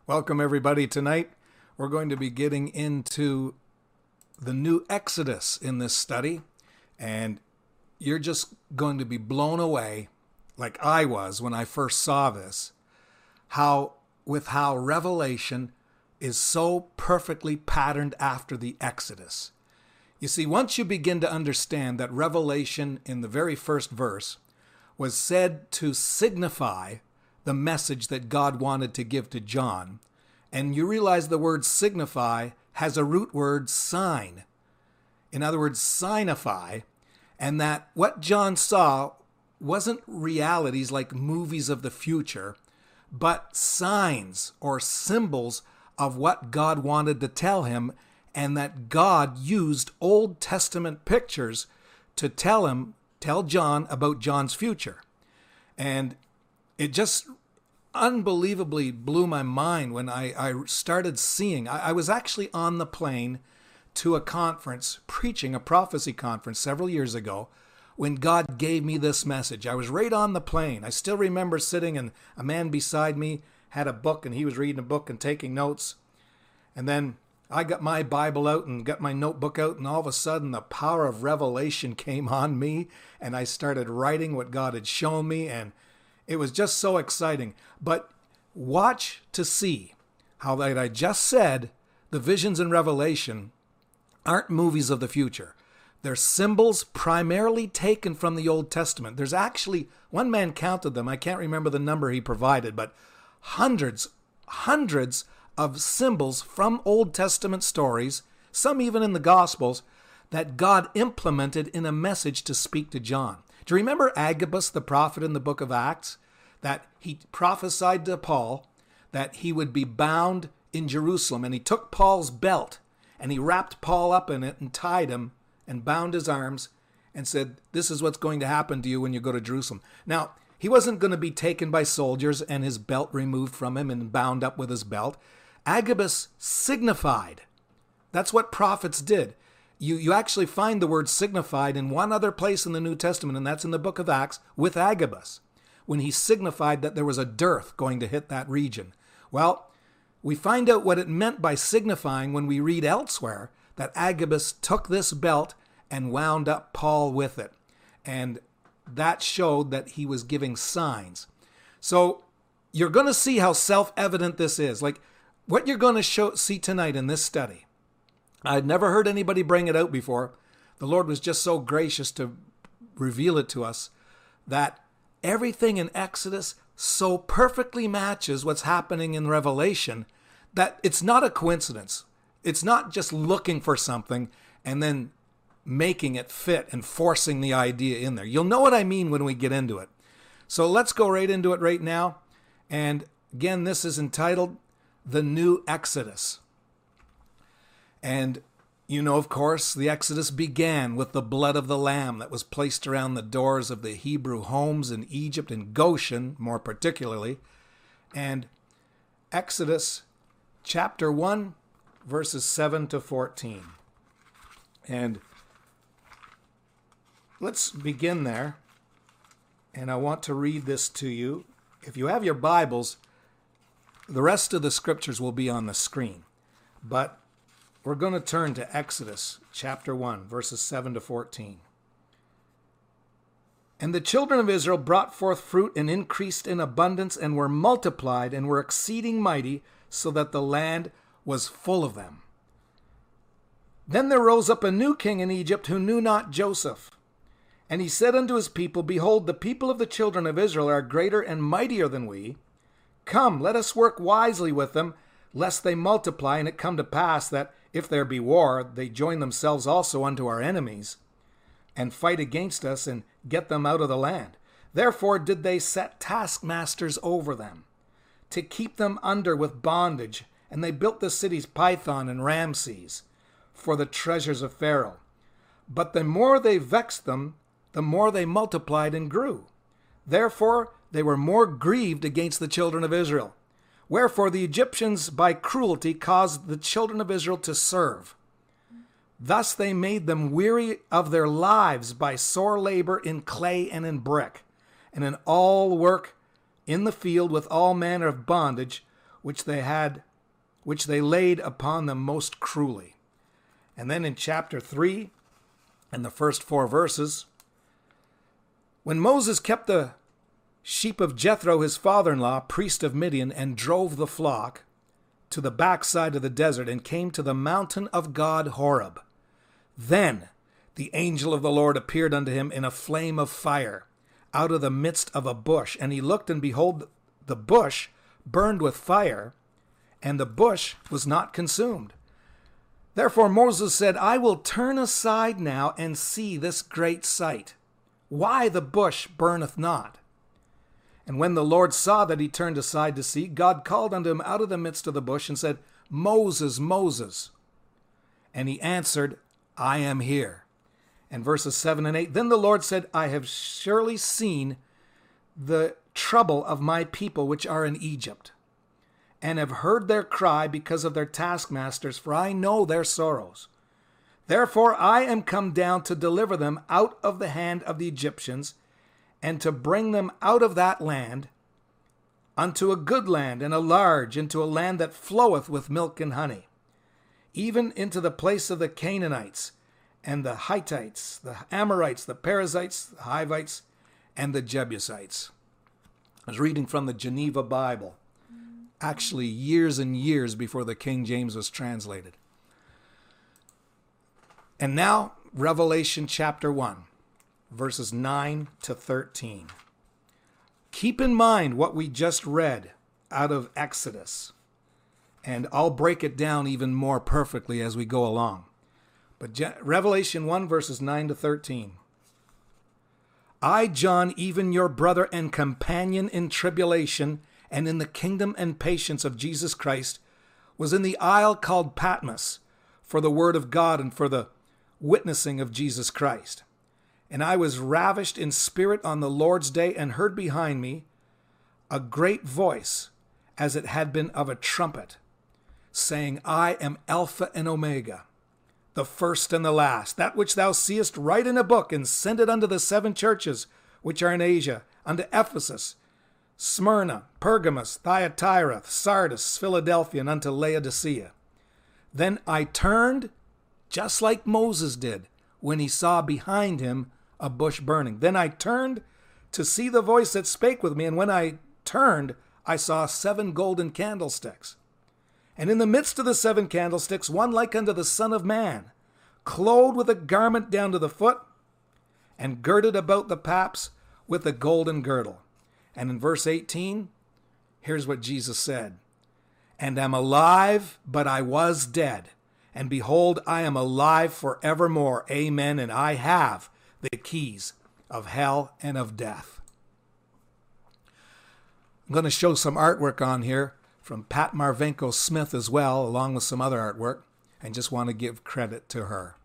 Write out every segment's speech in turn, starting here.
Welcome, everybody. Tonight, we're going to be getting into the new Exodus in this study, and you're just going to be blown away, like I was when I first saw this, how Revelation is so perfectly patterned after the Exodus. You see, once you begin to understand that Revelation in the very first verse was said to signify the message that God wanted to give to John, and you realize the word signify has a root word sign. In other words, signify, and that what John saw wasn't realities like movies of the future, but signs or symbols of what God wanted to tell him, and that God used Old Testament pictures to tell John about John's future. And it just unbelievably blew my mind when I started seeing. I was actually on the plane to a conference, preaching a prophecy conference several years ago, when God gave me this message. I was right on the plane. I still remember sitting, and a man beside me had a book, and he was reading a book and taking notes. And then I got my Bible out and got my notebook out, and all of a sudden the power of revelation came on me, and I started writing what God had shown me, and it was just so exciting. But watch to see how, like I just said, the visions in Revelation aren't movies of the future. They're symbols primarily taken from the Old Testament. There's actually, one man counted them, I can't remember the number he provided, but hundreds of symbols from Old Testament stories, some even in the Gospels, that God implemented in a message to speak to John. Do you remember Agabus, the prophet in the book of Acts, that he prophesied to Paul that he would be bound in Jerusalem, and he took Paul's belt and he wrapped Paul up in it and tied him and bound his arms and said, "This is what's going to happen to you when you go to Jerusalem." Now, he wasn't going to be taken by soldiers and his belt removed from him and bound up with his belt. Agabus signified. That's what prophets did. You actually find the word signified in one other place in the New Testament, and that's in the book of Acts with Agabus, when he signified that there was a dearth going to hit that region. Well, we find out what it meant by signifying when we read elsewhere that Agabus took this belt and wound up Paul with it. And that showed that he was giving signs. So you're going to see how self-evident this is. Like what you're going to see tonight in this study. I'd never heard anybody bring it out before. The Lord was just so gracious to reveal it to us that everything in Exodus so perfectly matches what's happening in Revelation that it's not a coincidence. It's not just looking for something and then making it fit and forcing the idea in there. You'll know what I mean when we get into it. So let's go right into it right now. And again, this is entitled The New Exodus. And you know, of course, the Exodus began with the blood of the Lamb that was placed around the doors of the Hebrew homes in Egypt and Goshen, more particularly. And Exodus chapter 1, verses 7 to 14. And let's begin there. And I want to read this to you. If you have your Bibles, the rest of the scriptures will be on the screen. But we're going to turn to Exodus chapter 1, verses 7 to 14. And the children of Israel brought forth fruit and increased in abundance and were multiplied and were exceeding mighty, so that the land was full of them. Then there rose up a new king in Egypt who knew not Joseph. And he said unto his people, Behold, the people of the children of Israel are greater and mightier than we. Come, let us work wisely with them, lest they multiply, and it come to pass that if there be war, they join themselves also unto our enemies, and fight against us, and get them out of the land. Therefore did they set taskmasters over them, to keep them under with bondage, and they built the cities Pithom and Ramses for the treasures of Pharaoh. But the more they vexed them, the more they multiplied and grew. Therefore they were more grieved against the children of Israel. Wherefore the Egyptians by cruelty caused the children of Israel to serve. Thus they made them weary of their lives by sore labor in clay and in brick, and in all work in the field with all manner of bondage, which they laid upon them most cruelly. And then in chapter 3, and the first 4 verses, when Moses kept the sheep of Jethro, his father-in-law, priest of Midian, and drove the flock to the backside of the desert and came to the mountain of God, Horeb. Then the angel of the Lord appeared unto him in a flame of fire out of the midst of a bush. And he looked, and behold, the bush burned with fire, and the bush was not consumed. Therefore Moses said, I will turn aside now and see this great sight, why the bush burneth not. And when the Lord saw that he turned aside to see, God called unto him out of the midst of the bush and said, Moses, Moses. And he answered, I am here. And verses 7 and 8, then the Lord said, I have surely seen the trouble of my people which are in Egypt, and have heard their cry because of their taskmasters, for I know their sorrows. Therefore I am come down to deliver them out of the hand of the Egyptians, and to bring them out of that land unto a good land, and a large, into a land that floweth with milk and honey, even into the place of the Canaanites, and the Hittites, the Amorites, the Perizzites, the Hivites, and the Jebusites. I was reading from the Geneva Bible, actually years and years before the King James was translated. And now, Revelation chapter 1, verses 9 to 13. Keep in mind what we just read out of Exodus, and I'll break it down even more perfectly as we go along. But Revelation 1, verses 9 to 13. I, John, even your brother and companion in tribulation and in the kingdom and patience of Jesus Christ, was in the isle called Patmos for the word of God and for the witnessing of Jesus Christ. And I was ravished in spirit on the Lord's day, and heard behind me a great voice, as it had been of a trumpet, saying, I am Alpha and Omega, the first and the last. That which thou seest, write in a book, and send it unto the 7 churches which are in Asia, unto Ephesus, Smyrna, Pergamos, Thyatira, Sardis, Philadelphia, and unto Laodicea. Then I turned, just like Moses did, when he saw behind him a bush burning. Then I turned to see the voice that spake with me, and when I turned, I saw 7 golden candlesticks. And in the midst of the 7 candlesticks, one like unto the Son of Man, clothed with a garment down to the foot, and girded about the paps with a golden girdle. And in verse 18, here's what Jesus said. And am alive, but I was dead. And behold, I am alive forevermore. Amen. And I have the keys of hell and of death. I'm going to show some artwork on here from Pat Marvenko Smith as well, along with some other artwork, and just want to give credit to her.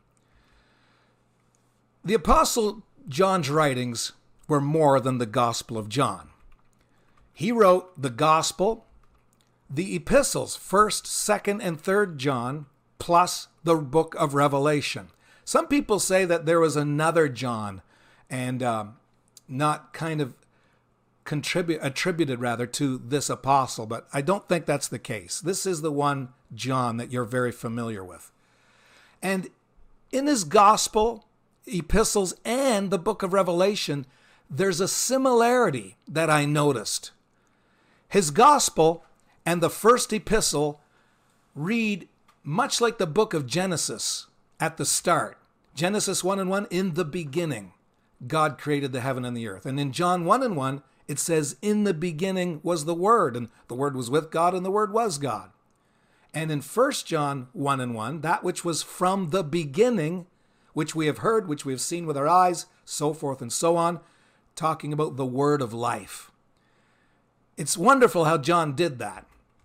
The Apostle John's writings were more than the Gospel of John. He wrote the Gospel, the epistles, 1st, 2nd, and 3rd John, plus the book of Revelation. Some people say that there was another John, and not kind of attributed rather to this apostle, but I don't think that's the case. This is the one John that you're very familiar with. And in his gospel, epistles, and the book of Revelation, there's a similarity that I noticed. His gospel and the first epistle read much like the book of Genesis at the start. Genesis 1:1, in the beginning, God created the heaven and the earth. And in John 1:1, it says, in the beginning was the Word, and the Word was with God, and the Word was God. And in 1 John 1:1, that which was from the beginning, which we have heard, which we have seen with our eyes, so forth and so on, talking about the word of life. It's wonderful how John did that.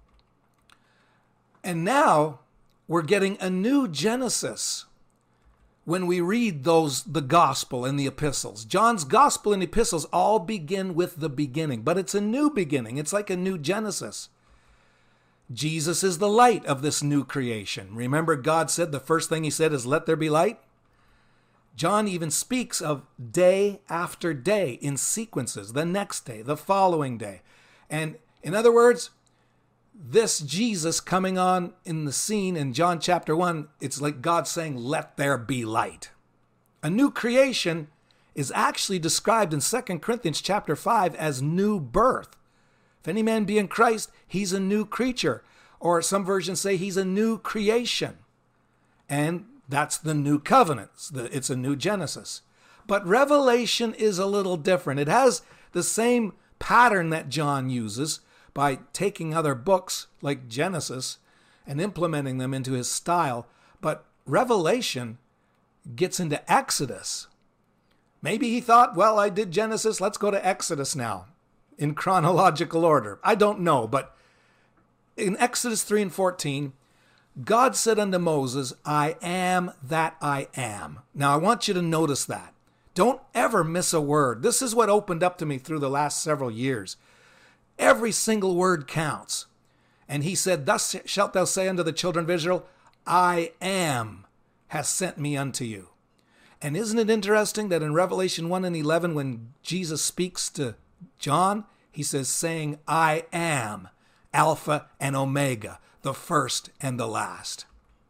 And now we're getting a new Genesis when we read the gospel and the epistles. John's gospel and epistles all begin with the beginning, but it's a new beginning. It's like a new Genesis. Jesus is the light of this new creation. Remember, God said the first thing he said is, let there be light. John even speaks of day after day in sequences, the next day, the following day. And in other words, this Jesus coming on in the scene in John chapter 1, it's like God saying, let there be light. A new creation is actually described in 2 Corinthians chapter 5 as new birth. If any man be in Christ, he's a new creature. Or some versions say he's a new creation. And that's the new covenant. It's a new Genesis. But Revelation is a little different. It has the same pattern that John uses by taking other books like Genesis and implementing them into his style. But Revelation gets into Exodus. Maybe he thought, well, I did Genesis, let's go to Exodus now in chronological order. I don't know, but in Exodus 3 and 14, God said unto Moses, I am that I am. Now, I want you to notice that. Don't ever miss a word. This is what opened up to me through the last several years. Every single word counts. And he said, thus shalt thou say unto the children of Israel, I am has sent me unto you. And isn't it interesting that in Revelation 1 and 11, when Jesus speaks to John, he says, saying, I am Alpha and Omega, the first and the last.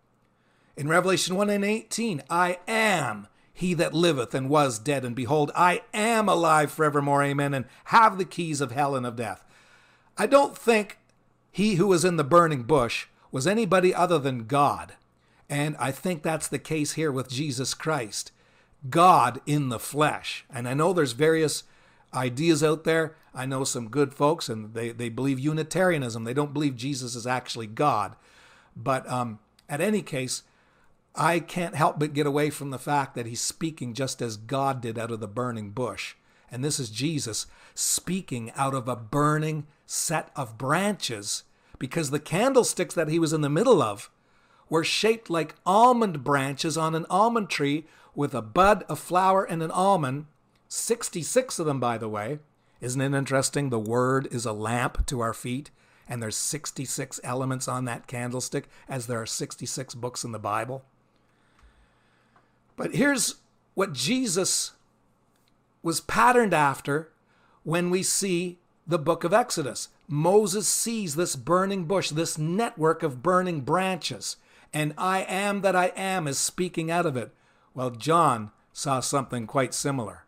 In Revelation 1 and 18, I am he that liveth and was dead, and behold, I am alive forevermore, amen, and have the keys of hell and of death. I don't think he who was in the burning bush was anybody other than God. And I think that's the case here with Jesus Christ. God in the flesh. And I know there's various ideas out there. I know some good folks, and they believe Unitarianism. They don't believe Jesus is actually God. But at any case, I can't help but get away from the fact that he's speaking just as God did out of the burning bush. And this is Jesus speaking out of a burning set of branches, because the candlesticks that he was in the middle of were shaped like almond branches on an almond tree with a bud, a flower, and an almond. 66 of them, by the way. Isn't it interesting? The word is a lamp to our feet, and there's 66 elements on that candlestick, as there are 66 books in the Bible. But here's what Jesus was patterned after when we see the book of Exodus. Moses sees this burning bush, this network of burning branches, and I am that I am is speaking out of it. Well, John saw something quite similar.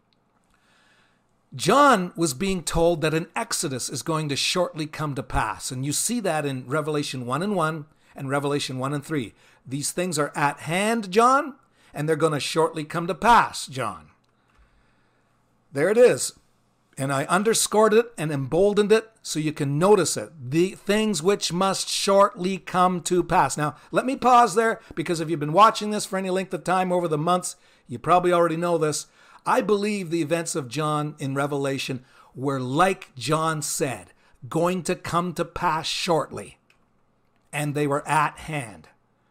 John was being told that an Exodus is going to shortly come to pass, and you see that in Revelation 1 and 1 and Revelation 1 and 3. These things are at hand, John, and they're going to shortly come to pass, John. There it is. And I underscored it and emboldened it so you can notice it. The things which must shortly come to pass. Now, let me pause there, because if you've been watching this for any length of time over the months, you probably already know this. I believe the events of John in Revelation were, like John said, going to come to pass shortly. And they were at hand.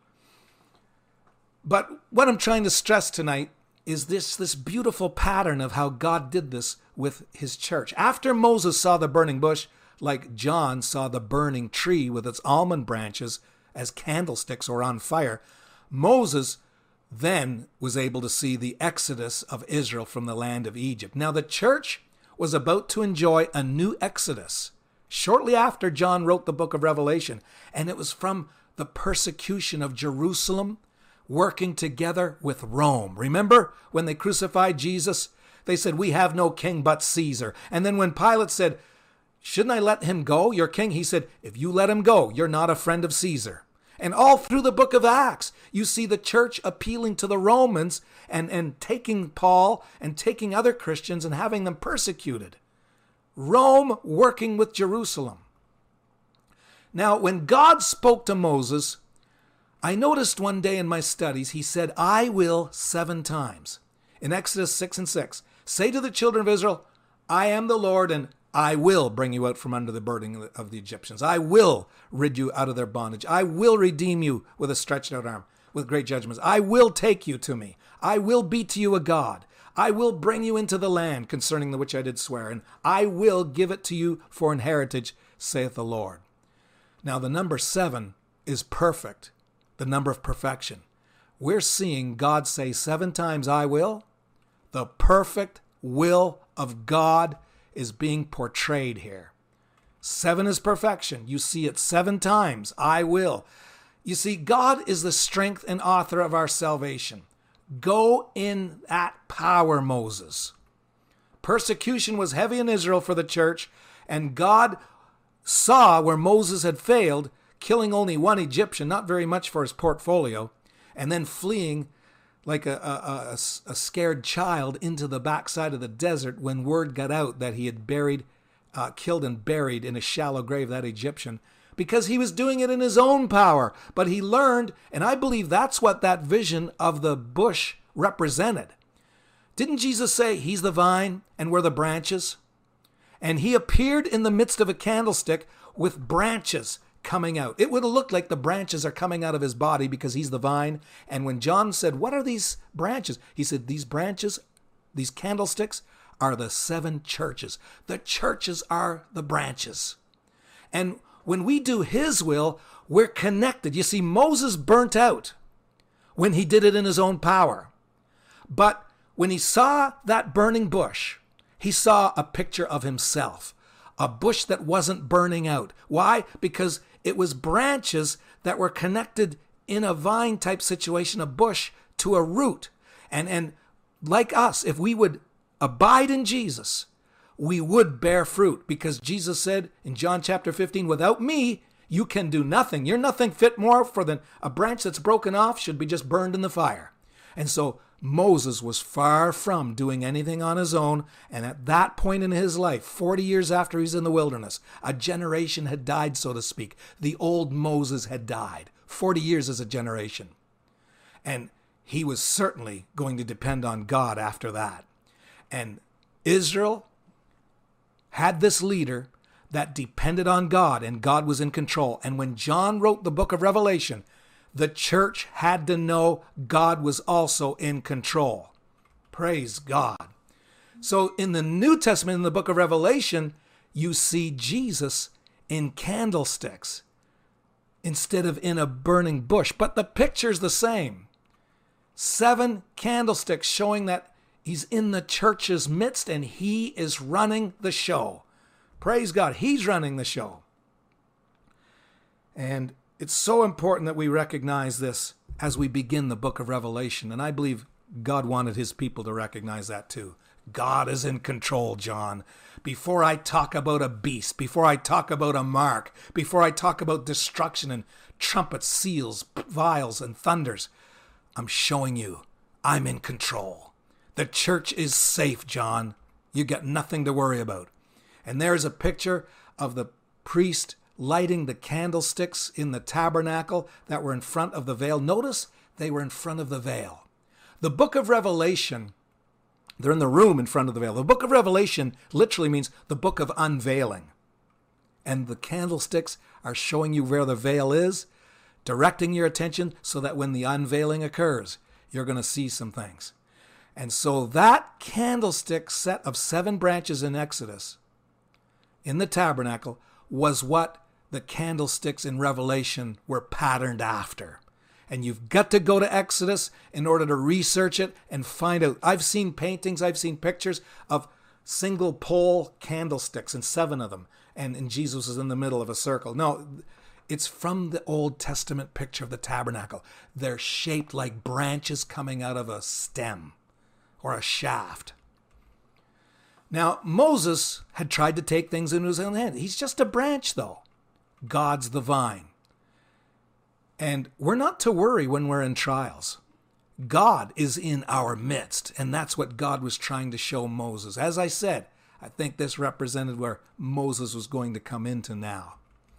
But what I'm trying to stress tonight is this beautiful pattern of how God did this with his church. After Moses saw the burning bush, like John saw the burning tree with its almond branches as candlesticks or on fire, Moses then was able to see the exodus of Israel from the land of Egypt. Now the church was about to enjoy a new exodus shortly after John wrote the book of Revelation, and it was from the persecution of Jerusalem working together with Rome. Remember when they crucified Jesus? They said, we have no king but Caesar. And then when Pilate said, shouldn't I let him go, your king? He said, if you let him go, you're not a friend of Caesar. And all through the book of Acts, you see the church appealing to the Romans and taking Paul and taking other Christians and having them persecuted. Rome working with Jerusalem. Now, when God spoke to Moses, I noticed one day in my studies, he said, I will 7 times. In Exodus 6 and 6, say to the children of Israel, I am the Lord, and I will bring you out from under the burden of the Egyptians. I will rid you out of their bondage. I will redeem you with a stretched out arm, with great judgments. I will take you to me. I will be to you a God. I will bring you into the land concerning the which I did swear, and I will give it to you for an heritage, saith the Lord. Now the number 7 is perfect, the number of perfection. We're seeing God say 7 times, I will. The perfect will of God is being portrayed here. 7 is perfection. You see it 7 times. I will. You see, God is the strength and author of our salvation. Go in that power, Moses. Persecution was heavy in Israel for the church, and God saw where Moses had failed, killing only 1 Egyptian, not very much for his portfolio, and then fleeing like a scared child into the backside of the desert when word got out that he had killed and buried in a shallow grave that Egyptian, because he was doing it in his own power. But he learned, and I believe that's what that vision of the bush represented. Didn't Jesus say he's the vine and we're the branches? And he appeared in the midst of a candlestick with branches coming out. It would have looked like the branches are coming out of his body because he's the vine. And when John said, what are these branches? He said, these branches, these candlesticks are the 7 churches. The churches are the branches. And when we do his will, we're connected. You see, Moses burnt out when he did it in his own power. But when he saw that burning bush, he saw a picture of himself, a bush that wasn't burning out. Why? Because it was branches that were connected in a vine type situation, a bush, to a root. And like us, if we would abide in Jesus, we would bear fruit, because Jesus said in John chapter 15, without me, you can do nothing. You're nothing fit more for than a branch that's broken off should be just burned in the fire. And so Moses was far from doing anything on his own. And at that point in his life, 40 years after he's in the wilderness, a generation had died, so to speak. The old Moses had died. 40 years is a generation. And he was certainly going to depend on God after that. And Israel had this leader that depended on God, and God was in control. And when John wrote the book of Revelation, the church had to know God was also in control. Praise God. So in the New Testament, in the book of Revelation, you see Jesus in candlesticks instead of in a burning bush. But the picture's the same. 7 candlesticks showing that he's in the church's midst and he is running the show. Praise God. He's running the show. And it's so important that we recognize this as we begin the book of Revelation. And I believe God wanted his people to recognize that too. God is in control, John. Before I talk about a beast, before I talk about a mark, before I talk about destruction and trumpets, seals, vials, and thunders, I'm showing you I'm in control. The church is safe, John. You got nothing to worry about. And there's a picture of the priest lighting the candlesticks in the tabernacle that were in front of the veil. Notice they were in front of the veil. The book of Revelation, they're in the room in front of the veil. The book of Revelation literally means the book of unveiling. And the candlesticks are showing you where the veil is, directing your attention so that when the unveiling occurs, you're going to see some things. And so that candlestick set of 7 branches in Exodus in the tabernacle was what the candlesticks in Revelation were patterned after. And you've got to go to Exodus in order to research it and find out. I've seen paintings, I've seen pictures of single pole candlesticks and 7 of them. And Jesus is in the middle of a circle. No, it's from the Old Testament picture of the tabernacle. They're shaped like branches coming out of a stem or a shaft. Now, Moses had tried to take things into his own hand. He's just a branch, though. God's the vine. And we're not to worry when we're in trials. God is in our midst, and that's what God was trying to show Moses. As I said, I think this represented where Moses was going to come into now.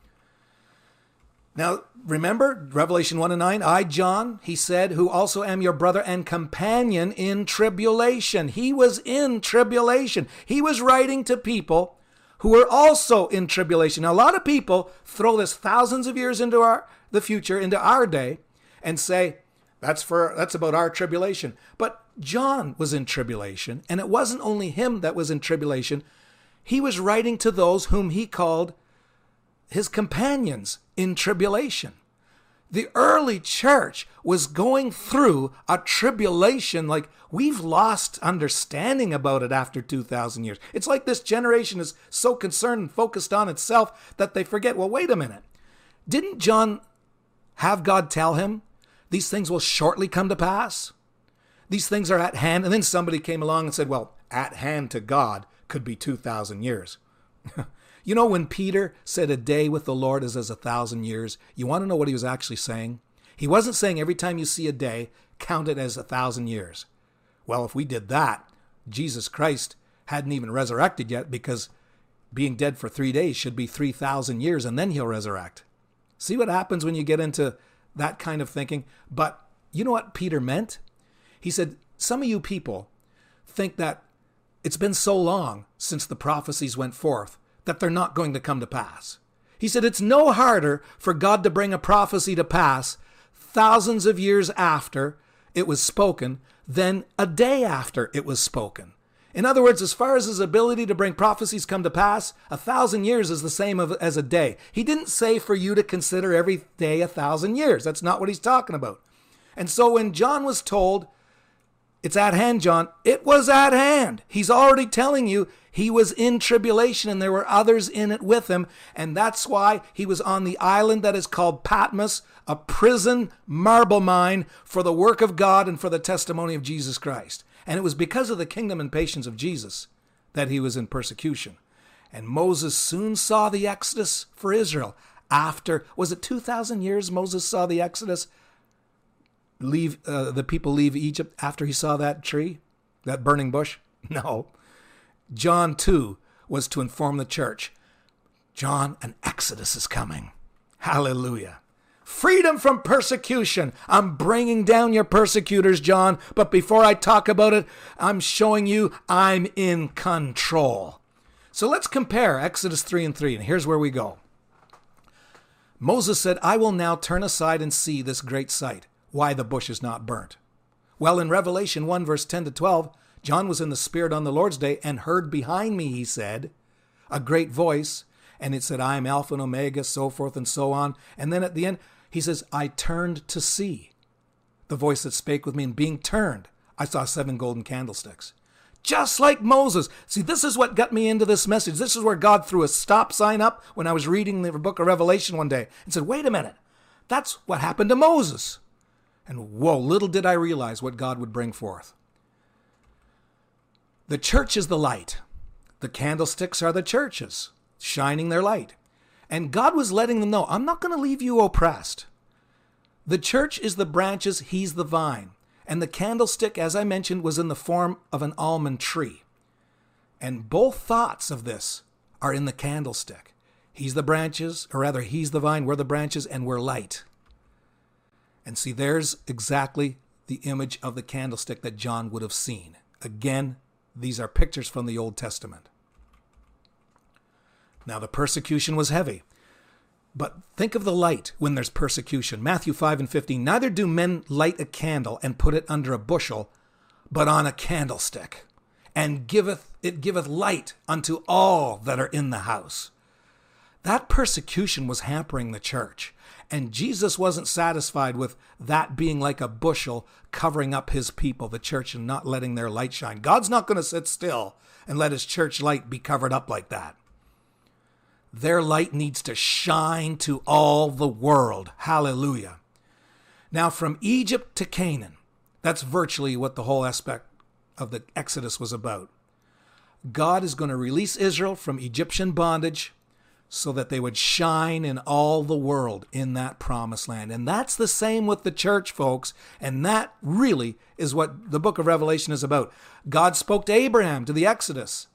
Now, remember, Revelation 1 and 9, I, John, he said, who also am your brother and companion in tribulation. He was in tribulation. He was writing to people who were also in tribulation. Now, a lot of people throw this thousands of years into the future, into our day, and say, that's about our tribulation. But John was in tribulation, and it wasn't only him that was in tribulation. He was writing to those whom he called his companions in tribulation. The early church was going through a tribulation like we've lost understanding about it after 2,000 years. It's like this generation is so concerned and focused on itself that they forget, well, wait a minute. Didn't John have God tell him these things will shortly come to pass? These things are at hand. And then somebody came along and said, well, at hand to God could be 2,000 years. You know, when Peter said a day with the Lord is as 1,000 years, you want to know what he was actually saying? He wasn't saying every time you see a day, count it as 1,000 years. Well, if we did that, Jesus Christ hadn't even resurrected yet, because being dead for 3 days should be 3,000 years, and then he'll resurrect. See what happens when you get into that kind of thinking? But you know what Peter meant? He said, some of you people think that it's been so long since the prophecies went forth that they're not going to come to pass. He said it's no harder for God to bring a prophecy to pass thousands of years after it was spoken than a day after it was spoken. In other words, as far as his ability to bring prophecies come to pass, 1,000 years is the same as a day. He didn't say for you to consider every day 1,000 years. That's not what he's talking about. And so when John was told, it's at hand, John, it was at hand. He's already telling you he was in tribulation and there were others in it with him. And that's why he was on the island that is called Patmos, a prison marble mine for the work of God and for the testimony of Jesus Christ. And it was because of the kingdom and patience of Jesus that he was in persecution. And Moses soon saw the Exodus for Israel. After, was it 2,000 years Moses saw the Exodus? The people leave Egypt after he saw that tree, that burning bush? No. John, too, was to inform the church, John, an Exodus is coming. Hallelujah. Freedom from persecution. I'm bringing down your persecutors, John, but before I talk about it, I'm showing you I'm in control. So let's compare Exodus 3:3, and here's where we go. Moses said, I will now turn aside and see this great sight, why the bush is not burnt. Well, in Revelation 1, verse 10 to 12, John was in the Spirit on the Lord's day and heard behind me, he said, a great voice. And it said, I am Alpha and Omega, so forth and so on. And then at the end, he says, I turned to see the voice that spake with me. And being turned, I saw 7 golden candlesticks. Just like Moses. See, this is what got me into this message. This is where God threw a stop sign up when I was reading the book of Revelation one day and said, wait a minute. That's what happened to Moses. And whoa, little did I realize what God would bring forth. The church is the light. The candlesticks are the churches, shining their light. And God was letting them know, I'm not going to leave you oppressed. The church is the branches, he's the vine. And the candlestick, as I mentioned, was in the form of an almond tree. And both thoughts of this are in the candlestick. He's the branches, or rather, he's the vine, we're the branches, and we're light. And see, there's exactly the image of the candlestick that John would have seen. Again, these are pictures from the Old Testament. Now, the persecution was heavy. But think of the light when there's persecution. Matthew 5:15, neither do men light a candle and put it under a bushel, but on a candlestick, and it giveth light unto all that are in the house. That persecution was hampering the church. And Jesus wasn't satisfied with that being like a bushel covering up his people, the church, and not letting their light shine. God's not going to sit still and let his church light be covered up like that. Their light needs to shine to all the world. Hallelujah. Now, from Egypt to Canaan, that's virtually what the whole aspect of the Exodus was about. God is going to release Israel from Egyptian bondage so that they would shine in all the world in that promised land. And that's the same with the church, folks. And that really is what the book of Revelation is about. God spoke to Abraham, to the Exodus,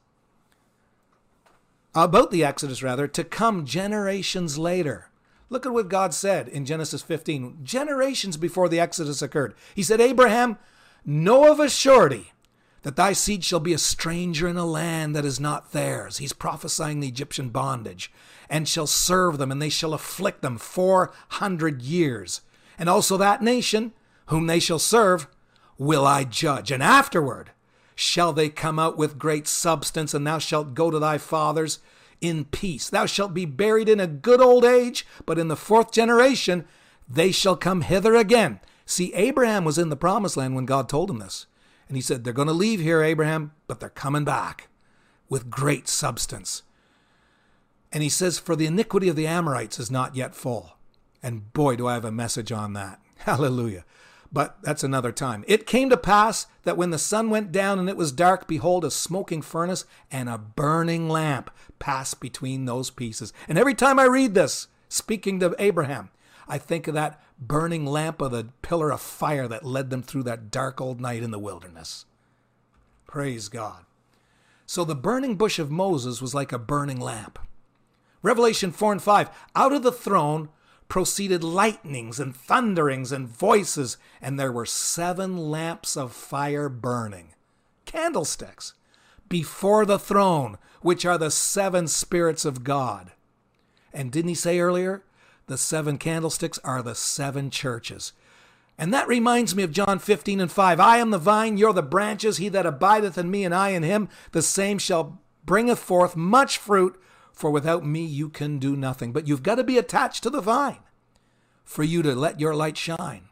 about the Exodus, to come generations later. Look at what God said in Genesis 15, generations before the Exodus occurred. He said, Abraham, know of a surety that thy seed shall be a stranger in a land that is not theirs. He's prophesying the Egyptian bondage, and shall serve them, and they shall afflict them 400 years. And also that nation, whom they shall serve, will I judge. And afterward shall they come out with great substance, and thou shalt go to thy fathers in peace. Thou shalt be buried in a good old age, but in the 4th generation they shall come hither again. See, Abraham was in the promised land when God told him this. And he said, they're going to leave here, Abraham, but they're coming back with great substance. And he says, for the iniquity of the Amorites is not yet full. And boy, do I have a message on that. Hallelujah. But that's another time. It came to pass that when the sun went down and it was dark, behold, a smoking furnace and a burning lamp passed between those pieces. And every time I read this, speaking to Abraham, I think of that burning lamp of the pillar of fire that led them through that dark old night in the wilderness. Praise God. So the burning bush of Moses was like a burning lamp. Revelation 4 and 5, out of the throne proceeded lightnings and thunderings and voices, and there were 7 lamps of fire burning, candlesticks, before the throne, which are the 7 spirits of God. And didn't he say earlier, the 7 candlesticks are the 7 churches? And that reminds me of John 15 and 5. I am the vine, you're the branches. He that abideth in me and I in him, the same shall bringeth forth much fruit. For without me you can do nothing. But you've got to be attached to the vine for you to let your light shine.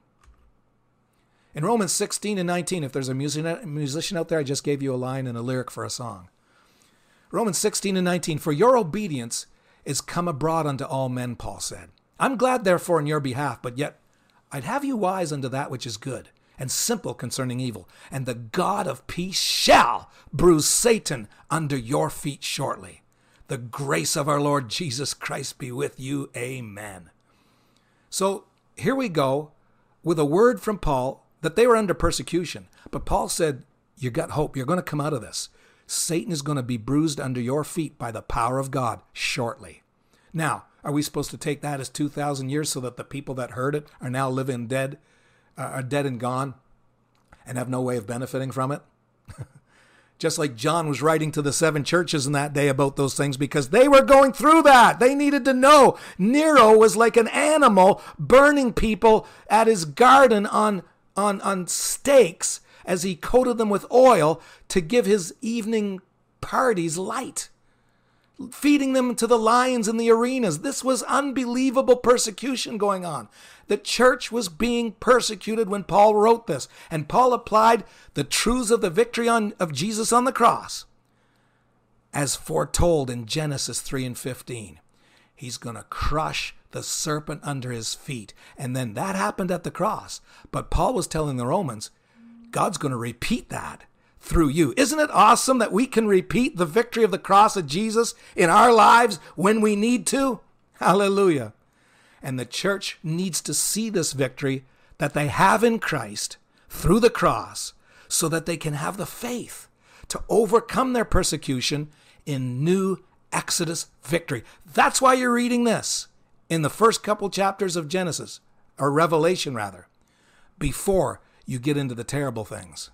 In Romans 16 and 19, if there's a musician out there, I just gave you a line and a lyric for a song. Romans 16 and 19, for your obedience is come abroad unto all men, Paul said. I'm glad therefore in your behalf, but yet I'd have you wise unto that which is good, and simple concerning evil. And the God of peace shall bruise Satan under your feet shortly. The grace of our Lord Jesus Christ be with you. Amen. So here we go with a word from Paul that they were under persecution. But Paul said, you got hope. You're going to come out of this. Satan is going to be bruised under your feet by the power of God shortly. Now, are we supposed to take that as 2,000 years so that the people that heard it are now living dead, are dead and gone and have no way of benefiting from it? Just like John was writing to the 7 churches in that day about those things because they were going through that. They needed to know. Nero was like an animal burning people at his garden on stakes as he coated them with oil to give his evening parties light, feeding them to the lions in the arenas. This was unbelievable persecution going on. The church was being persecuted when Paul wrote this, and Paul applied the truths of the victory of Jesus on the cross as foretold in Genesis 3 and 15. He's going to crush the serpent under his feet. And then that happened at the cross. But Paul was telling the Romans, God's going to repeat that through you. Isn't it awesome that we can repeat the victory of the cross of Jesus in our lives when we need to? Hallelujah. And the church needs to see this victory that they have in Christ through the cross so that they can have the faith to overcome their persecution in new Exodus victory. That's why you're reading this in the first couple chapters of Genesis, or Revelation rather, before you get into the terrible things.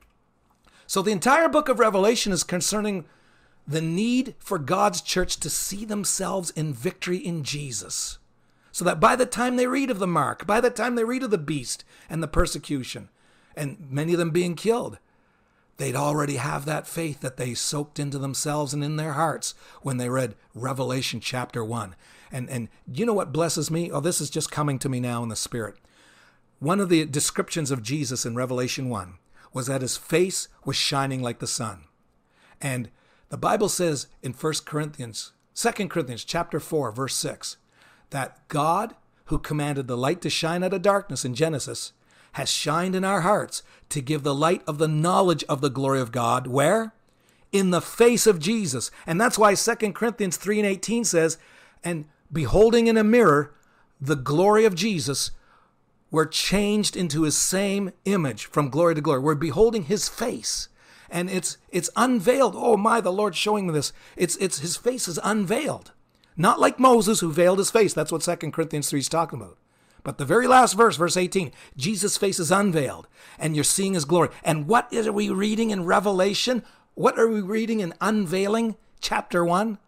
So the entire book of Revelation is concerning the need for God's church to see themselves in victory in Jesus. So that by the time they read of the mark, by the time they read of the beast and the persecution, and many of them being killed, they'd already have that faith that they soaked into themselves and in their hearts when they read Revelation chapter 1. And you know what blesses me? Oh, this is just coming to me now in the Spirit. One of the descriptions of Jesus in Revelation 1 was that his face was shining like the sun. And the Bible says in 2 Corinthians chapter 4, verse 6, that God, who commanded the light to shine out of darkness in Genesis, has shined in our hearts to give the light of the knowledge of the glory of God. Where? In the face of Jesus. And that's why 2 Corinthians 3 and 18 says, and beholding in a mirror the glory of Jesus, we're changed into his same image from glory to glory. We're beholding his face. And it's unveiled. Oh my, the Lord's showing me this. It's his face is unveiled. Not like Moses who veiled his face. That's what 2 Corinthians 3 is talking about. But the very last verse, verse 18, Jesus' face is unveiled and you're seeing his glory. And what are we reading in Revelation? What are we reading in Unveiling chapter 1?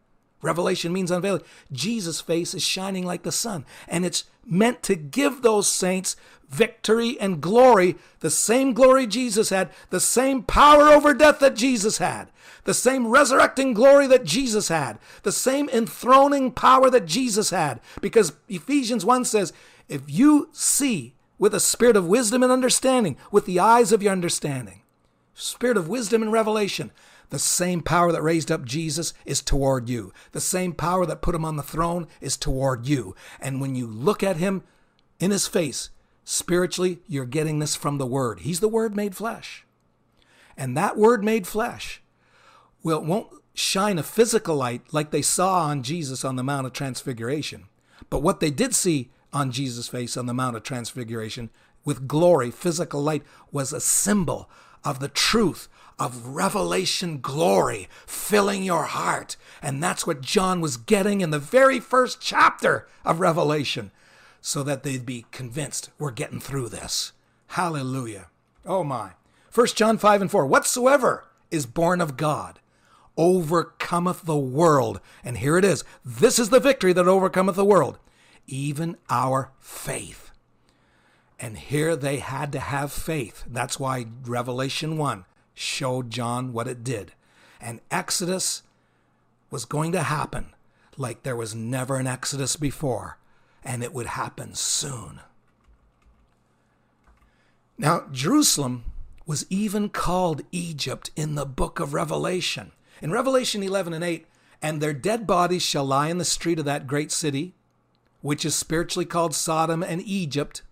Revelation means unveiling. Jesus' face is shining like the sun, and it's meant to give those saints victory and glory, the same glory Jesus had, the same power over death that Jesus had, the same resurrecting glory that Jesus had, the same enthroning power that Jesus had. Because Ephesians 1 says, if you see with a spirit of wisdom and understanding, with the eyes of your understanding, spirit of wisdom and revelation, the same power that raised up Jesus is toward you. The same power that put him on the throne is toward you. And when you look at him in his face, spiritually, you're getting this from the Word. He's the Word made flesh. And that Word made flesh won't shine a physical light like they saw on Jesus on the Mount of Transfiguration. But what they did see on Jesus' face on the Mount of Transfiguration with glory, physical light, was a symbol of the truth of revelation glory filling your heart. And that's what John was getting in the very first chapter of Revelation, so that they'd be convinced we're getting through this. Hallelujah. Oh my. 1 John 5:4. Whatsoever is born of God overcometh the world. And here it is. This is the victory that overcometh the world, even our faith. And here they had to have faith. That's why Revelation 1 showed John what it did. And Exodus was going to happen like there was never an Exodus before. And it would happen soon. Now, Jerusalem was even called Egypt in the book of Revelation. In Revelation 11:8, and their dead bodies shall lie in the street of that great city, which is spiritually called Sodom and Egypt,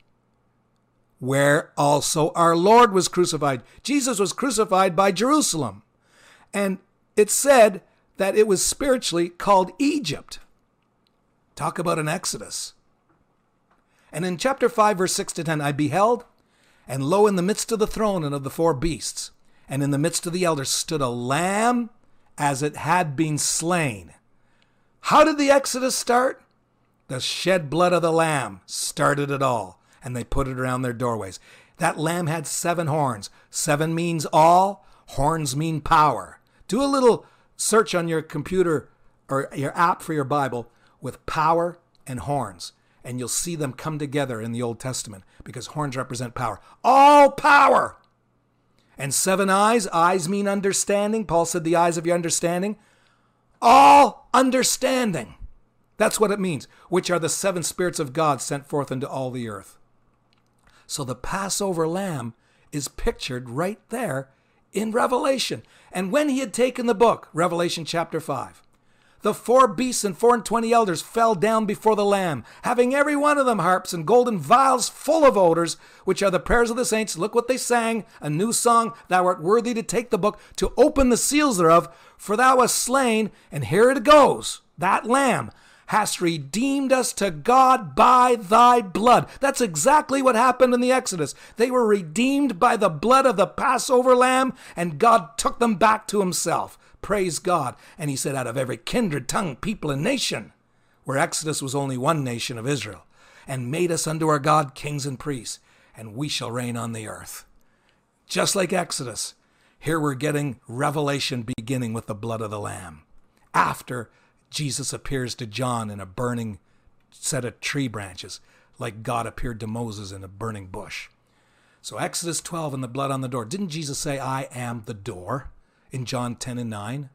where also our Lord was crucified. Jesus was crucified by Jerusalem. And it said that it was spiritually called Egypt. Talk about an exodus. And in chapter 5, verse 6 to 10, I beheld, and lo, in the midst of the throne and of the four beasts, and in the midst of the elders stood a lamb as it had been slain. How did the exodus start? The shed blood of the lamb started it all. And they put it around their doorways. That lamb had 7 horns. 7 means all. Horns mean power. Do a little search on your computer or your app for your Bible with power and horns. And you'll see them come together in the Old Testament because horns represent power. All power. And 7 eyes. Eyes mean understanding. Paul said the eyes of your understanding. All understanding. That's what it means. Which are the 7 spirits of God sent forth into all the earth. So the Passover lamb is pictured right there in Revelation. And when he had taken the book, Revelation chapter 5, the 4 beasts and 24 elders fell down before the Lamb, having every one of them harps and golden vials full of odors, which are the prayers of the saints. Look what they sang, a new song. Thou art worthy to take the book, to open the seals thereof, for thou wast slain. And here it goes, that Lamb hast redeemed us to God by thy blood. That's exactly what happened in the Exodus. They were redeemed by the blood of the Passover lamb, and God took them back to himself. Praise God. And he said, out of every kindred, tongue, people, and nation, where Exodus was only one nation of Israel, and made us unto our God kings and priests, and we shall reign on the earth. Just like Exodus, here we're getting Revelation beginning with the blood of the lamb. After Jesus appears to John in a burning set of tree branches, like God appeared to Moses in a burning bush. So Exodus 12 and the blood on the door. Didn't Jesus say, I am the door in John 10:9?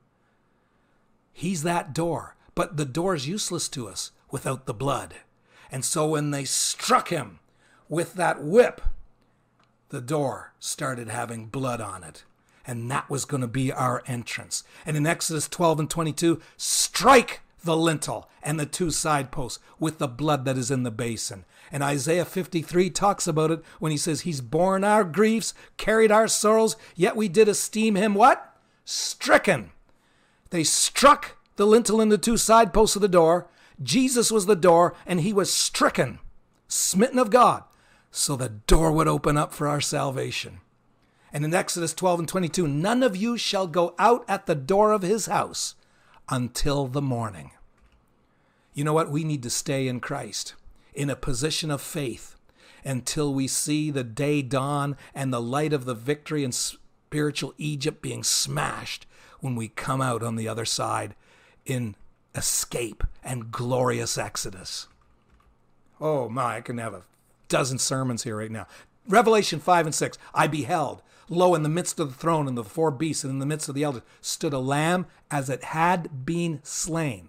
He's that door. But the door is useless to us without the blood. And so when they struck him with that whip, the door started having blood on it. And that was going to be our entrance. And in Exodus 12 and 22, strike the lintel and the 2 side posts with the blood that is in the basin. And Isaiah 53 talks about it when he says, he's borne our griefs, carried our sorrows, yet we did esteem him what? Stricken. They struck the lintel and the 2 side posts of the door. Jesus was the door, and he was stricken, smitten of God, so the door would open up for our salvation. And in Exodus 12 and 22, none of you shall go out at the door of his house until the morning. You know what? We need to stay in Christ in a position of faith until we see the day dawn and the light of the victory in spiritual Egypt being smashed when we come out on the other side in escape and glorious exodus. Oh my, I can have a dozen sermons here right now. Revelation 5 and 6, I beheld, lo, in the midst of the throne and the four beasts and in the midst of the elders stood a lamb as it had been slain.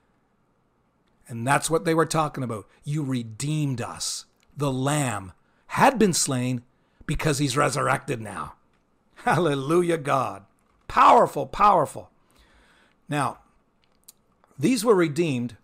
And that's what they were talking about. You redeemed us. The lamb had been slain because he's resurrected now. Hallelujah, God. Powerful, powerful. Now, these were redeemed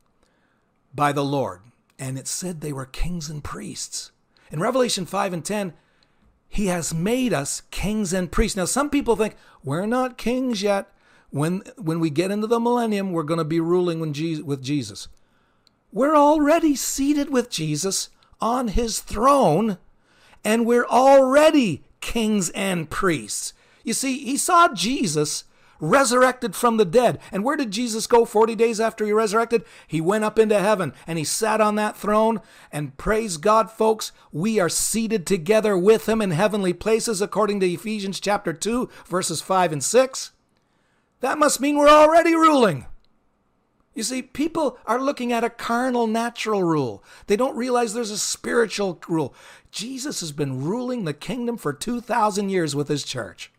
by the Lord. And it said they were kings and priests. In Revelation 5 and 10, he has made us kings and priests. Now, some people think we're not kings yet. When we get into the millennium, we're going to be ruling with Jesus. We're already seated with Jesus on his throne, and we're already kings and priests. You see, he saw Jesus resurrected from the dead. And where did Jesus go 40 days after he resurrected? He went up into heaven and he sat on that throne. And praise God, folks, we are seated together with him in heavenly places according to Ephesians chapter 2, verses 5 and 6. That must mean we're already ruling. You see, people are looking at a carnal, natural rule. They don't realize there's a spiritual rule. Jesus has been ruling the kingdom for 2,000 years with his church.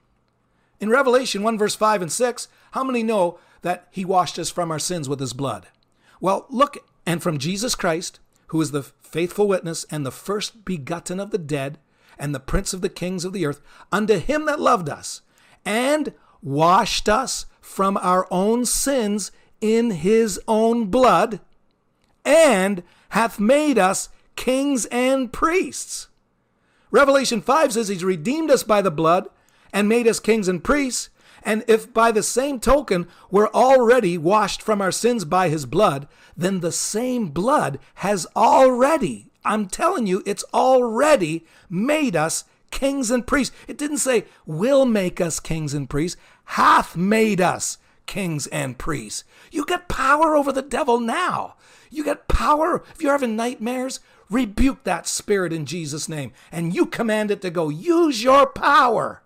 In Revelation 1 verse 5 and 6, how many know that he washed us from our sins with his blood? Well, look, and from Jesus Christ, who is the faithful witness and the first begotten of the dead and the prince of the kings of the earth, unto him that loved us and washed us from our own sins in his own blood and hath made us kings and priests. Revelation 5 says he's redeemed us by the blood and made us kings and priests. And if by the same token we're already washed from our sins by his blood, then the same blood has already, I'm telling you, it's already made us kings and priests. It didn't say will make us kings and priests, hath made us kings and priests. You get power over the devil now. You get power. If you're having nightmares, rebuke that spirit in Jesus' name. And you command it to go. Use your power.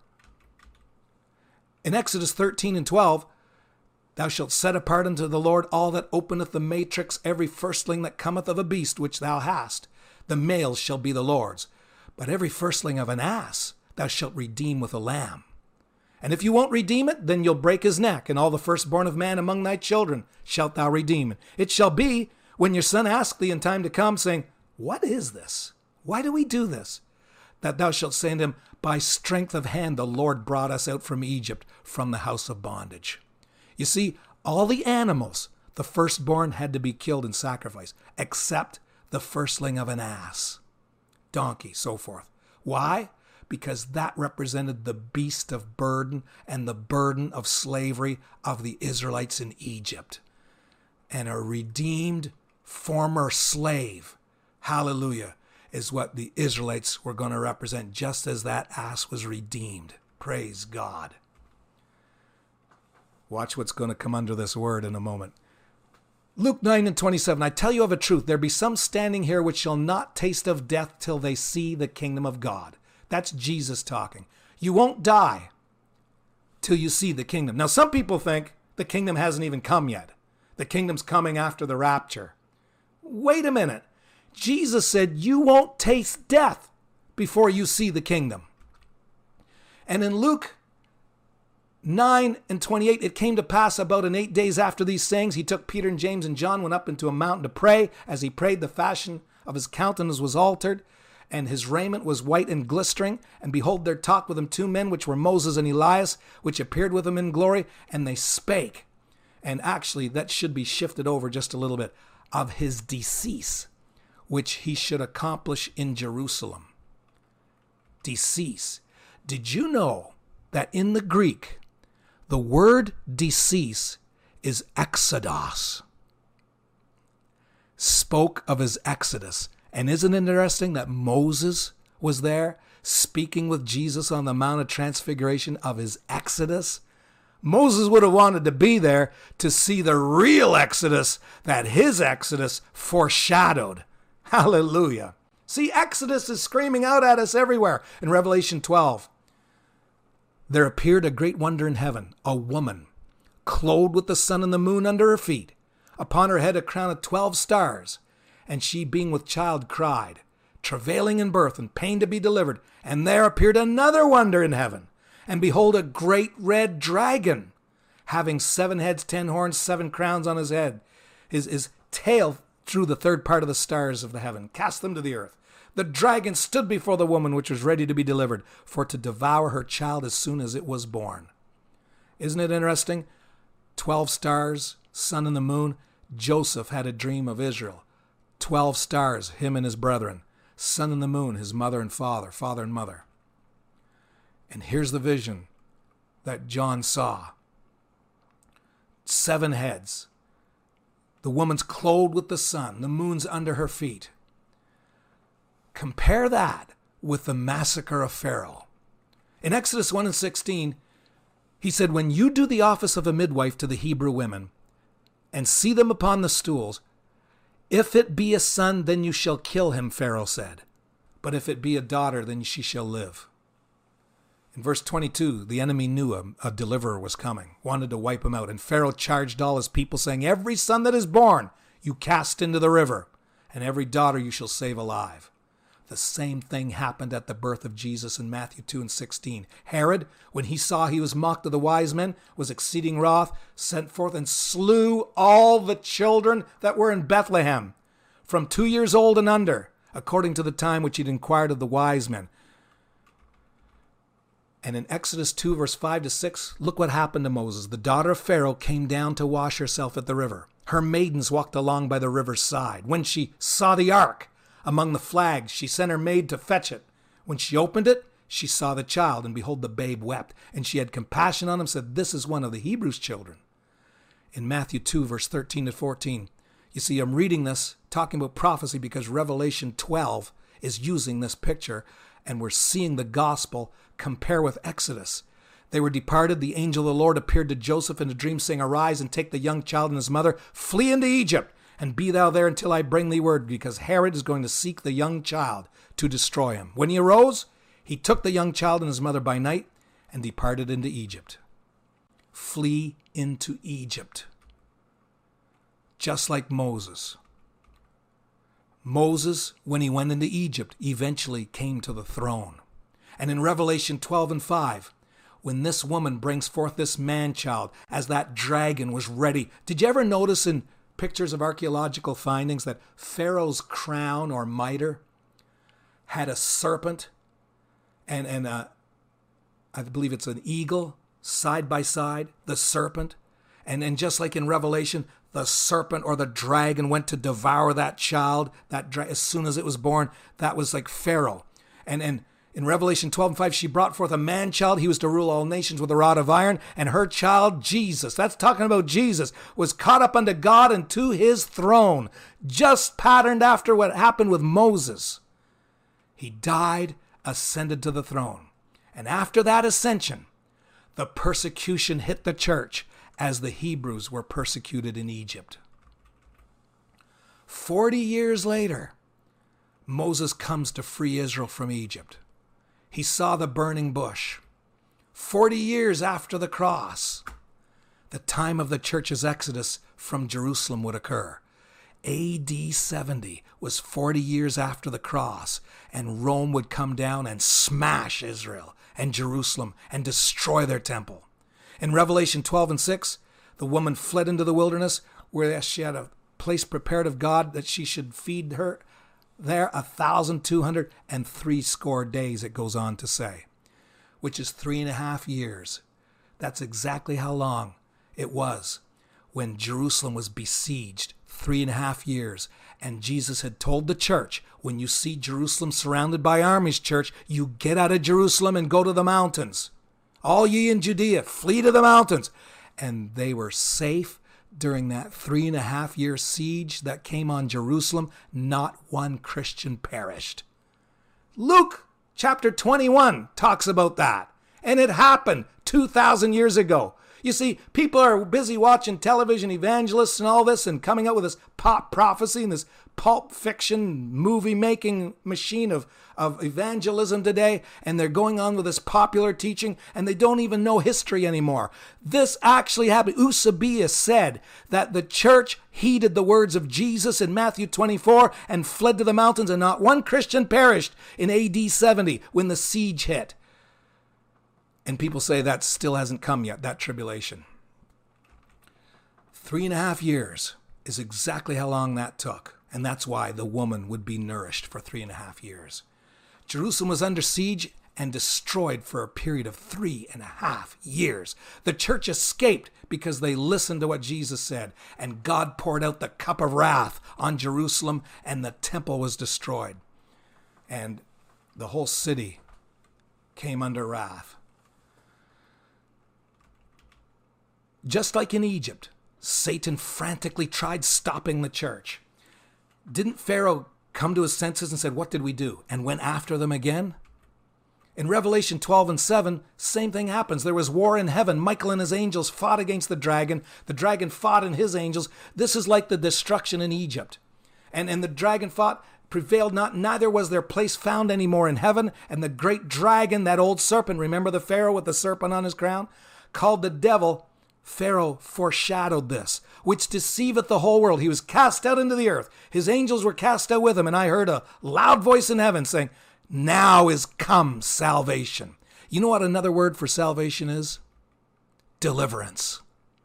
In Exodus 13 and 12, thou shalt set apart unto the Lord all that openeth the matrix, every firstling that cometh of a beast which thou hast. The males shall be the Lord's. But every firstling of an ass thou shalt redeem with a lamb. And if you won't redeem it, then you'll break his neck, and all the firstborn of man among thy children shalt thou redeem. It shall be, when your son ask thee in time to come, saying, what is this? Why do we do this? That thou shalt say unto him, by strength of hand the Lord brought us out from Egypt, from the house of bondage. You see, all the animals, the firstborn had to be killed in sacrifice, except the firstling of an ass, donkey, so forth. Why? Because that represented the beast of burden and the burden of slavery of the Israelites in Egypt. And a redeemed former slave, hallelujah, is what the Israelites were going to represent, just as that ass was redeemed. Praise God. Watch what's going to come under this word in a moment. Luke 9 and 27, I tell you of a truth, there be some standing here which shall not taste of death till they see the kingdom of God. That's Jesus talking. You won't die till you see the kingdom. Now, some people think the kingdom hasn't even come yet. The kingdom's coming after the rapture. Wait a minute. Jesus said you won't taste death before you see the kingdom. And in Luke 9 and 28, it came to pass about 8 days after these sayings, he took Peter and James and John, went up into a mountain to pray. As he prayed, the fashion of his countenance was altered, and his raiment was white and glistering. And behold, there talked with him 2 men, which were Moses and Elias, which appeared with him in glory, and they spake. And actually, that should be shifted over just a little bit, of his decease, which he should accomplish in Jerusalem. Decease. Did you know that in the Greek, the word decease is exodos? Spoke of his exodus. And isn't it interesting that Moses was there speaking with Jesus on the Mount of Transfiguration of his exodus? Moses would have wanted to be there to see the real exodus that his exodus foreshadowed. Hallelujah. See, Exodus is screaming out at us everywhere. In Revelation 12, there appeared a great wonder in heaven, a woman, clothed with the sun and the moon under her feet, upon her head a crown of 12 stars. And she, being with child, cried, travailing in birth and pain to be delivered. And there appeared another wonder in heaven. And behold, a great red dragon, having 7 heads, 10 horns, 7 crowns on his head. His tail threw the third part of the stars of the heaven, cast them to the earth. The dragon stood before the woman which was ready to be delivered, for to devour her child as soon as it was born. Isn't it interesting? 12 stars, sun and the moon. Joseph had a dream of Israel. 12 stars, him and his brethren. Sun and the moon, his mother and father, father and mother. And here's the vision that John saw. 7 heads. The woman's clothed with the sun. The moon's under her feet. Compare that with the massacre of Pharaoh. In Exodus 1:16, he said, when you do the office of a midwife to the Hebrew women and see them upon the stools, if it be a son, then you shall kill him, Pharaoh said. But if it be a daughter, then she shall live. In verse 22, the enemy knew a deliverer was coming, wanted to wipe him out. And Pharaoh charged all his people, saying, every son that is born you cast into the river, and every daughter you shall save alive. The same thing happened at the birth of Jesus in Matthew 2:16. Herod, when he saw he was mocked of the wise men, was exceeding wroth, sent forth and slew all the children that were in Bethlehem, from 2 years old and under, according to the time which he'd inquired of the wise men. And in Exodus 2, verse 5-6, look what happened to Moses. The daughter of Pharaoh came down to wash herself at the river. Her maidens walked along by the river's side. When she saw the ark among the flags, she sent her maid to fetch it. When she opened it, she saw the child, and behold, the babe wept. And she had compassion on him, said, this is one of the Hebrews' children. In Matthew 2, verse 13-14, you see, I'm reading this, talking about prophecy, because Revelation 12 is using this picture, and we're seeing the gospel compare with Exodus. They were departed. The angel of the Lord appeared to Joseph in a dream, saying, arise and take the young child and his mother, flee into Egypt, and be thou there until I bring thee word, because Herod is going to seek the young child to destroy him. When he arose, he took the young child and his mother by night and departed into Egypt. Flee into Egypt. Just like Moses. Moses, when he went into Egypt, eventually came to the throne. And in Revelation 12:5, when this woman brings forth this man-child, as that dragon was ready. Did you ever notice in pictures of archaeological findings that Pharaoh's crown or mitre had a serpent and I believe it's an eagle side by side, the serpent. And just like in Revelation, the serpent or the dragon went to devour that child, as soon as it was born. That was like Pharaoh. And in Revelation 12:5, she brought forth a man-child. He was to rule all nations with a rod of iron. And her child, Jesus, that's talking about Jesus, was caught up unto God and to his throne, just patterned after what happened with Moses. He died, ascended to the throne. And after that ascension, the persecution hit the church as the Hebrews were persecuted in Egypt. 40 years later, Moses comes to free Israel from Egypt. He saw the burning bush. 40 years after the cross, the time of the church's exodus from Jerusalem would occur. AD 70 was 40 years after the cross, and Rome would come down and smash Israel and Jerusalem and destroy their temple. In Revelation 12:6, the woman fled into the wilderness where she had a place prepared of God that she should feed her there 1,260 days, it goes on to say, which is 3.5 years. That's exactly how long it was when Jerusalem was besieged, 3.5 years. And Jesus had told the church, when you see Jerusalem surrounded by armies, church, you get out of Jerusalem and go to the mountains. All ye in Judea, flee to the mountains. And they were safe during that 3.5 year siege that came on Jerusalem. Not one Christian perished. Luke chapter 21 talks about that. And it happened 2,000 years ago. You see, people are busy watching television evangelists and all this and coming out with this pop prophecy and this pulp fiction movie making machine of evangelism today, and they're going on with this popular teaching, and they don't even know history anymore. This actually happened. Eusebius said that the church heeded the words of Jesus in Matthew 24 and fled to the mountains, and not one Christian perished in AD 70 when the siege hit. And people say that still hasn't come yet, that tribulation. 3.5 years is exactly how long that took. And that's why the woman would be nourished for 3.5 years. Jerusalem was under siege and destroyed for a period of 3.5 years. The church escaped because they listened to what Jesus said. And God poured out the cup of wrath on Jerusalem, and the temple was destroyed. And the whole city came under wrath. Just like in Egypt, Satan frantically tried stopping the church. Didn't Pharaoh come to his senses and said, "What did we do?" and went after them again? In Revelation 12 and 7, same thing happens. There was war in heaven. Michael and his angels fought against the dragon. The dragon fought and his angels. This is like the destruction in Egypt. And the dragon fought, prevailed not, neither was their place found anymore in heaven. And the great dragon, that old serpent, remember the Pharaoh with the serpent on his crown, called the devil, Pharaoh foreshadowed this, which deceiveth the whole world. He was cast out into the earth. His angels were cast out with him. And I heard a loud voice in heaven saying, "Now is come salvation." You know what another word for salvation is? Deliverance.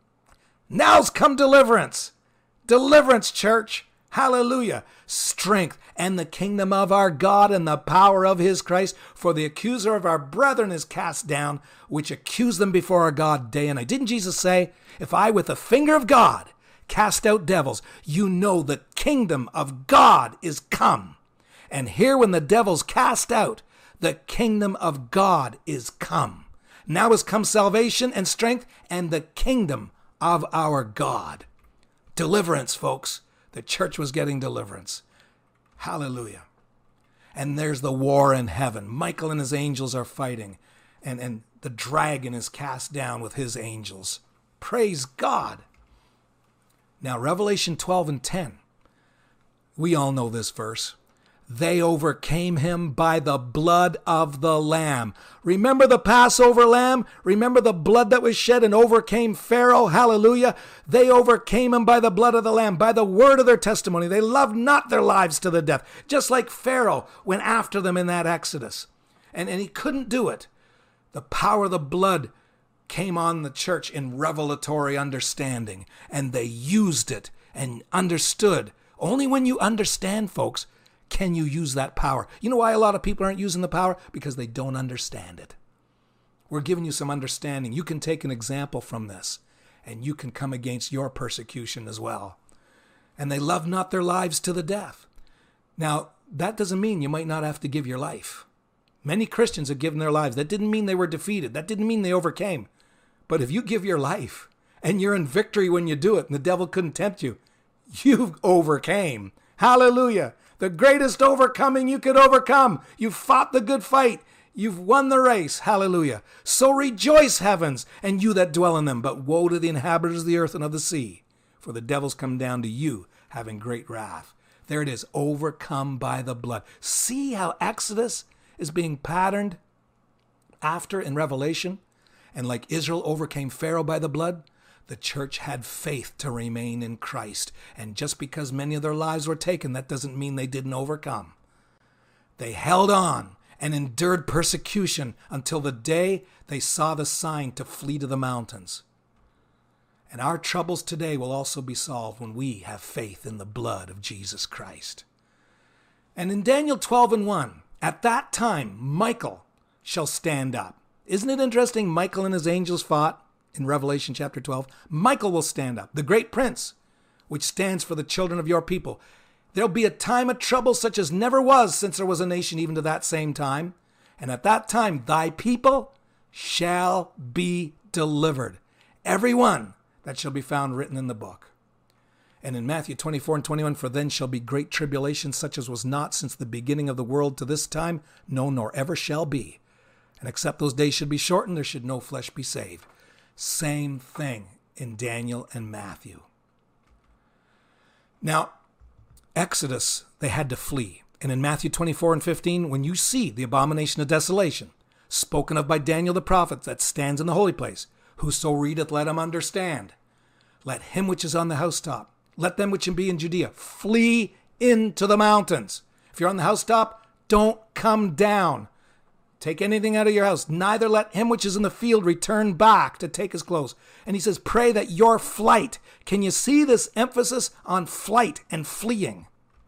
Now's come deliverance. Deliverance, church. Hallelujah. Strength and the kingdom of our God and the power of his Christ. For the accuser of our brethren is cast down, which accuse them before our God day and night. Didn't Jesus say, "If I with the finger of God cast out devils, you know the kingdom of God is come." And here when the devil's cast out, the kingdom of God is come. Now has come salvation and strength and the kingdom of our God. Deliverance, folks. The church was getting deliverance. Hallelujah. And there's the war in heaven. Michael and his angels are fighting. And the dragon is cast down with his angels. Praise God. Now, Revelation 12 and 10. We all know this verse. They overcame him by the blood of the Lamb. Remember the Passover lamb? Remember the blood that was shed and overcame Pharaoh? Hallelujah. They overcame him by the blood of the Lamb, by the word of their testimony. They loved not their lives to the death, just like Pharaoh went after them in that Exodus. And he couldn't do it. The power of the blood came on the church in revelatory understanding, and they used it and understood. Only when you understand, folks, can you use that power. You know why a lot of people aren't using the power? Because they don't understand it. We're giving you some understanding. You can take an example from this, and you can come against your persecution as well. And they love not their lives to the death. Now, that doesn't mean you might not have to give your life. Many Christians have given their lives. That didn't mean they were defeated. That didn't mean they overcame. But if you give your life, and you're in victory when you do it, and the devil couldn't tempt you, you overcame. Hallelujah. The greatest overcoming you could overcome. You've fought the good fight. You've won the race. Hallelujah. So rejoice, heavens, and you that dwell in them. But woe to the inhabitants of the earth and of the sea, for the devil's come down to you, having great wrath. There it is, overcome by the blood. See how Exodus is being patterned after in Revelation? And like Israel overcame Pharaoh by the blood, the church had faith to remain in Christ. And just because many of their lives were taken, that doesn't mean they didn't overcome. They held on and endured persecution until the day they saw the sign to flee to the mountains. And our troubles today will also be solved when we have faith in the blood of Jesus Christ. And in Daniel 12 and 1, at that time, Michael shall stand up. Isn't it interesting? Michael and his angels fought. In Revelation chapter 12, Michael will stand up, the great prince, which stands for the children of your people. There'll be a time of trouble such as never was since there was a nation even to that same time. And at that time, thy people shall be delivered. Every one that shall be found written in the book. And in Matthew 24 and 21, for then shall be great tribulation such as was not since the beginning of the world to this time, no, nor ever shall be. And except those days should be shortened, there should no flesh be saved. Same thing in Daniel and Matthew. Now, Exodus, they had to flee. And in Matthew 24 and 15, when you see the abomination of desolation, spoken of by Daniel the prophet, that stands in the holy place, whoso readeth, let him understand. Let him which is on the housetop, let them which be in Judea, flee into the mountains. If you're on the housetop, don't come down. Take anything out of your house. Neither let him which is in the field return back to take his clothes. And he says, pray that your flight. Can you see this emphasis on flight and fleeing?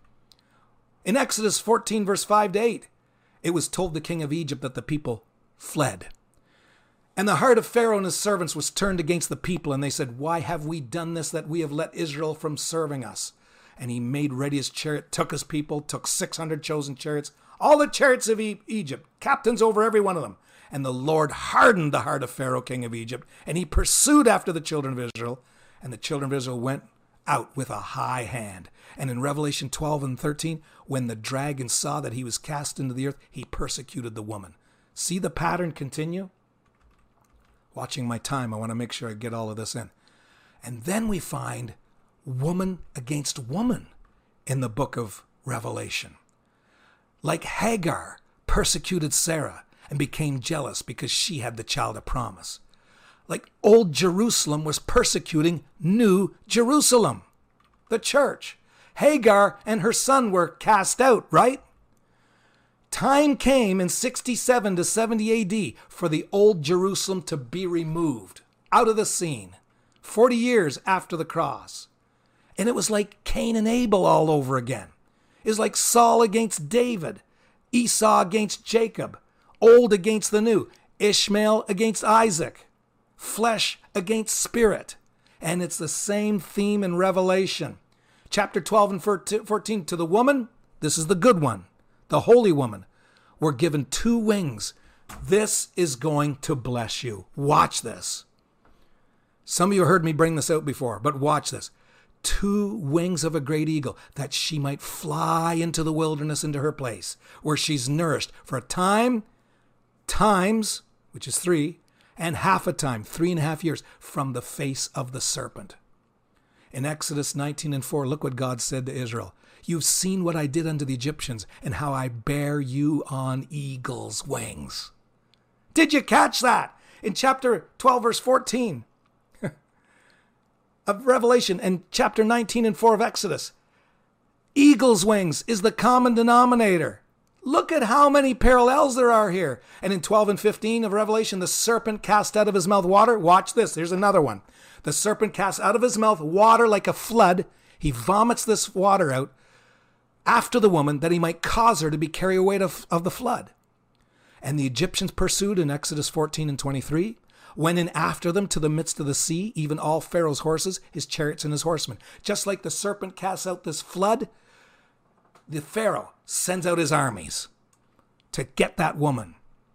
In Exodus 14, verse 5 to 8, it was told the king of Egypt that the people fled. And the heart of Pharaoh and his servants was turned against the people, and they said, why have we done this, that we have let Israel from serving us? And he made ready his chariot, took his people, took 600 chosen chariots, all the chariots of Egypt, captains over every one of them. And the Lord hardened the heart of Pharaoh, king of Egypt, and he pursued after the children of Israel. And the children of Israel went out with a high hand. And in Revelation 12 and 13, when the dragon saw that he was cast into the earth, he persecuted the woman. See the pattern continue? Watching my time, I want to make sure I get all of this in. And then we find woman against woman in the book of Revelation. Like Hagar persecuted Sarah and became jealous because she had the child of promise. Like old Jerusalem was persecuting New Jerusalem, the church. Hagar and her son were cast out, right? Time came in 67 to 70 AD for the old Jerusalem to be removed out of the scene, 40 years after the cross. And it was like Cain and Abel all over again. It was like Saul against David, Esau against Jacob, old against the new, Ishmael against Isaac, flesh against spirit. And it's the same theme in Revelation. Chapter 12 and 14, to the woman, this is the good one, the holy woman, were given 2 wings. This is going to bless you. Watch this. Some of you heard me bring this out before, but watch this. 2 wings of a great eagle, that she might fly into the wilderness, into her place, where she's nourished for a time, times, which is 3, and half a time, 3.5 years, from the face of the serpent. In Exodus 19 and 4, look what God said to Israel. You've seen what I did unto the Egyptians, and how I bear you on eagle's wings. Did you catch that? In chapter 12, verse 14 of Revelation, and chapter 19 and 4 of Exodus. Eagle's wings is the common denominator. Look at how many parallels there are here. And in 12 and 15 of Revelation, the serpent cast out of his mouth water. Watch this. Here's another one. The serpent casts out of his mouth water like a flood. He vomits this water out after the woman, that he might cause her to be carried away of the flood. And the Egyptians pursued in Exodus 14 and 23, went in after them to the midst of the sea, even all Pharaoh's horses, his chariots, and his horsemen. Just like the serpent casts out this flood, the Pharaoh sends out his armies to get that woman.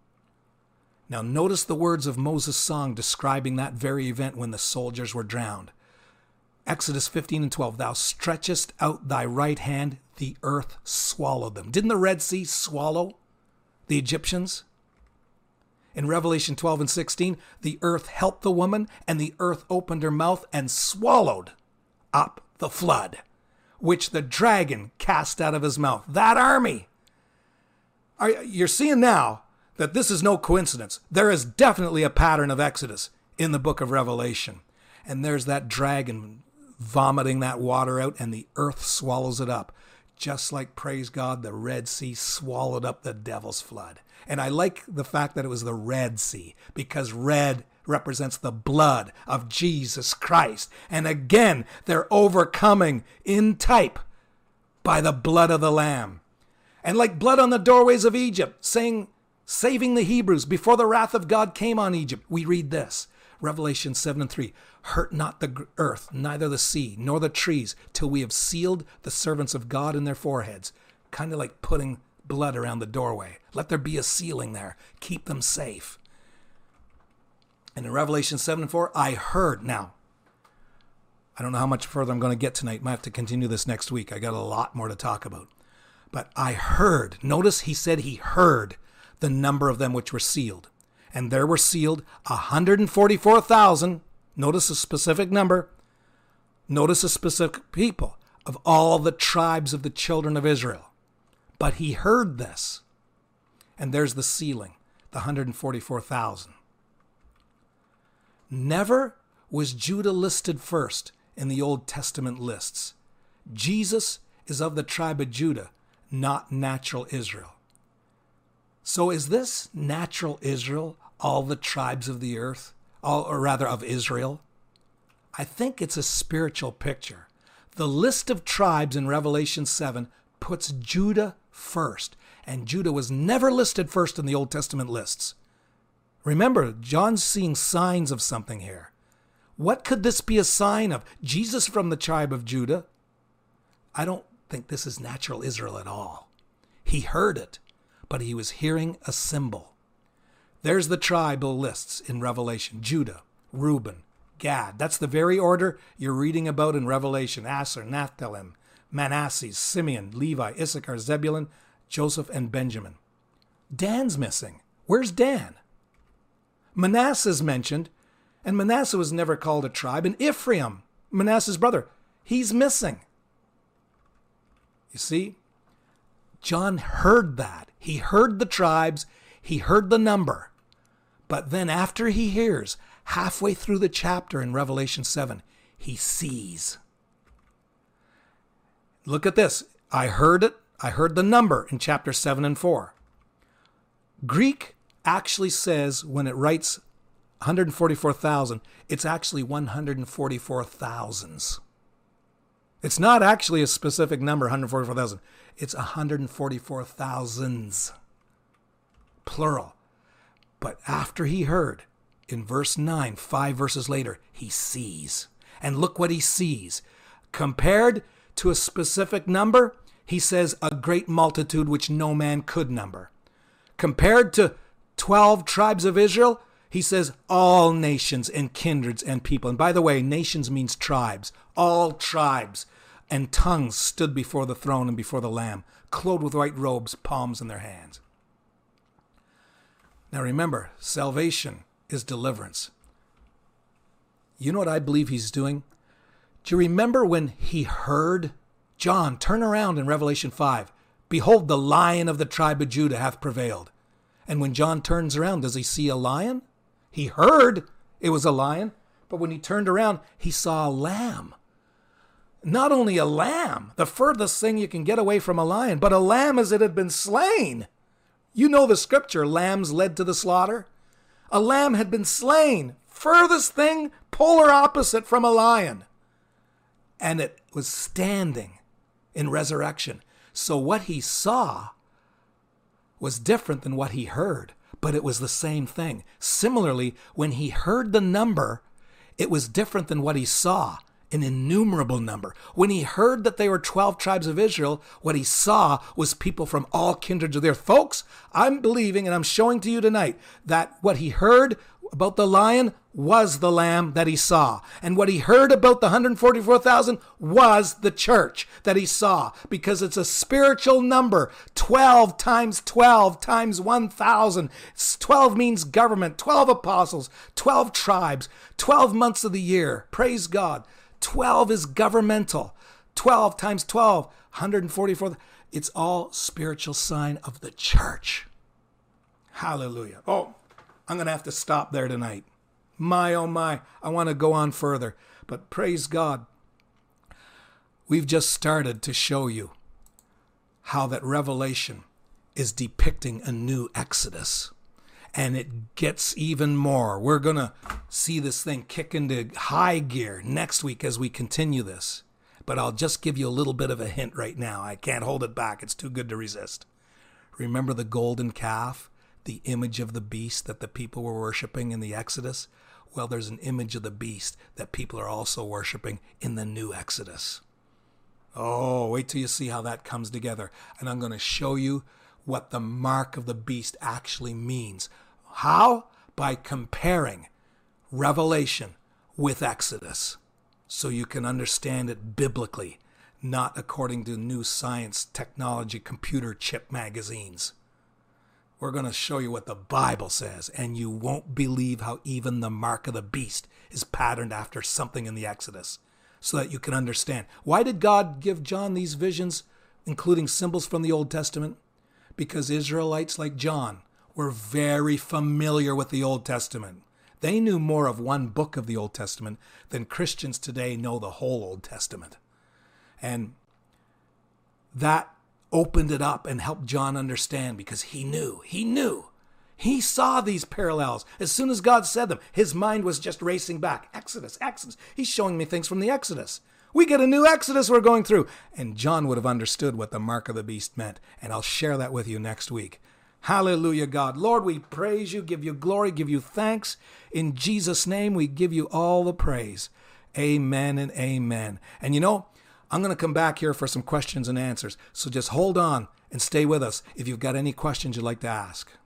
Now notice the words of Moses' song describing that very event when the soldiers were drowned. Exodus 15 and 12, thou stretchest out thy right hand, the earth swallowed them. Didn't the Red Sea swallow the Egyptians? In Revelation 12 and 16, the earth helped the woman, and the earth opened her mouth and swallowed up the flood, which the dragon cast out of his mouth. That army. You're seeing now that this is no coincidence. There is definitely a pattern of Exodus in the book of Revelation. And there's that dragon vomiting that water out, and the earth swallows it up. Just like, praise God, the Red Sea swallowed up the devil's flood. And I like the fact that it was the Red Sea, because red represents the blood of Jesus Christ. And again, they're overcoming in type by the blood of the Lamb. And like blood on the doorways of Egypt, saving the Hebrews before the wrath of God came on Egypt, we read this, Revelation 7 and 3, hurt not the earth, neither the sea, nor the trees, till we have sealed the servants of God in their foreheads. Kind of like putting blood around the doorway. Let there be a sealing there. Keep them safe. And in Revelation 7 and 4, I heard. Now, I don't know how much further I'm going to get tonight. Might have to continue this next week. I got a lot more to talk about. But I heard. Notice he said he heard the number of them which were sealed. And there were sealed 144,000. Notice a specific number. Notice a specific people of all the tribes of the children of Israel. But he heard this. And there's the sealing, the 144,000. Never was Judah listed first in the Old Testament lists. Jesus is of the tribe of Judah, not natural Israel. So is this natural Israel, all the tribes of the earth, or rather of Israel? I think it's a spiritual picture. The list of tribes in Revelation 7 puts Judah first, and Judah was never listed first in the Old Testament lists. Remember, John's seeing signs of something here. What could this be a sign of? Jesus from the tribe of Judah? I don't think this is natural Israel at all. He heard it, but he was hearing a symbol. There's the tribal lists in Revelation. Judah, Reuben, Gad. That's the very order you're reading about in Revelation. Asher, Naphtali, Manasseh, Simeon, Levi, Issachar, Zebulun, Joseph, and Benjamin. Dan's missing. Where's Dan? Manasseh's mentioned, and Manasseh was never called a tribe. And Ephraim, Manasseh's brother, he's missing. You see, John heard that. He heard the tribes. He heard the number. But then after he hears, halfway through the chapter in Revelation 7, he sees. Look at this. I heard it. I heard the number in chapter 7 and 4. Greek actually says, when it writes 144,000, it's actually 144,000s. It's not actually a specific number, 144,000. It's 144,000s, plural. But after he heard, in verse 9, 5 verses later, he sees. And look what he sees. Compared to a specific number, he says, a great multitude which no man could number. Compared to 12 tribes of Israel, he says, all nations and kindreds and people. And by the way, nations means tribes. All tribes and tongues stood before the throne and before the Lamb, clothed with white robes, palms in their hands. Now remember, salvation is deliverance. You know what I believe he's doing? Do you remember when he heard John turn around in Revelation 5? Behold, the Lion of the tribe of Judah hath prevailed. And when John turns around, does he see a lion? He heard it was a lion, but when he turned around, he saw a lamb. Not only a lamb, the furthest thing you can get away from a lion, but a lamb as it had been slain. You know the scripture, lambs led to the slaughter. A lamb had been slain, furthest thing, polar opposite from a lion. And it was standing in resurrection. So what he saw was different than what he heard, but it was the same thing. Similarly, when he heard the number, it was different than what he saw, an innumerable number. When he heard that they were 12 tribes of Israel, what he saw was people from all kindreds of the earth. Folks, I'm believing and I'm showing to you tonight that what he heard about the lion was the lamb that he saw. And what he heard about the 144,000 was the church that he saw, because it's a spiritual number. 12 times 12 times 1,000. 12 means government, 12 apostles, 12 tribes, 12 months of the year. Praise God. 12 is governmental. 12 times 12, 144. It's all spiritual sign of the church. Hallelujah. Oh, I'm going to have to stop there tonight. My, oh my, I want to go on further. But praise God, we've just started to show you how that Revelation is depicting a new Exodus. And it gets even more. We're going to see this thing kick into high gear next week as we continue this. But I'll just give you a little bit of a hint right now. I can't hold it back. It's too good to resist. Remember the golden calf? The image of the beast that the people were worshiping in the Exodus? Well, there's an image of the beast that people are also worshiping in the new Exodus. Oh, wait till you see how that comes together. And I'm going to show you what the mark of the beast actually means. How? By comparing Revelation with Exodus, so you can understand it biblically, not according to new science, technology, computer chip magazines. We're going to show you what the Bible says, and you won't believe how even the mark of the beast is patterned after something in the Exodus, so that you can understand. Why did God give John these visions, including symbols from the Old Testament? Because Israelites like John were very familiar with the Old Testament. They knew more of one book of the Old Testament than Christians today know the whole Old Testament. And that opened it up and helped John understand, because he knew. He saw these parallels. As soon as God said them, his mind was just racing back. Exodus. He's showing me things from the Exodus. We get a new Exodus we're going through. And John would have understood what the mark of the beast meant. And I'll share that with you next week. Hallelujah, God. Lord, we praise you, give you glory, give you thanks. In Jesus' name, we give you all the praise. Amen and amen. And you know, I'm going to come back here for some questions and answers. So just hold on and stay with us if you've got any questions you'd like to ask.